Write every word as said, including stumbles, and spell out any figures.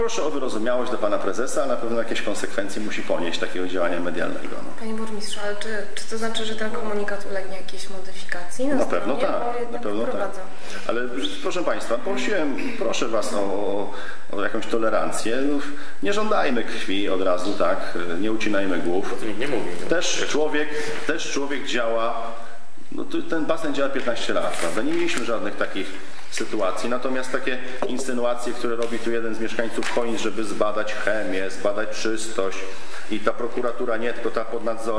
Proszę o wyrozumiałość do pana prezesa, ale na pewno jakieś konsekwencje musi ponieść takiego działania medialnego. No. Panie burmistrzu, ale czy, czy to znaczy, że ten komunikat ulegnie jakiejś modyfikacji? Na, na stronie, pewno tak, bo na pewno tak. Ale proszę państwa, prosiłem, proszę was o, o jakąś tolerancję. Nie żądajmy krwi od razu, tak, nie ucinajmy głów. To nikt nie mówi. Też człowiek, też człowiek działa, no ten basen działa piętnaście lat, prawda? Nie mieliśmy żadnych takich sytuacji, natomiast takie insynuacje, które robi tu jeden z mieszkańców Chojnic, żeby zbadać chemię, zbadać czystość i ta prokuratura nie, tylko ta pod nadzorem.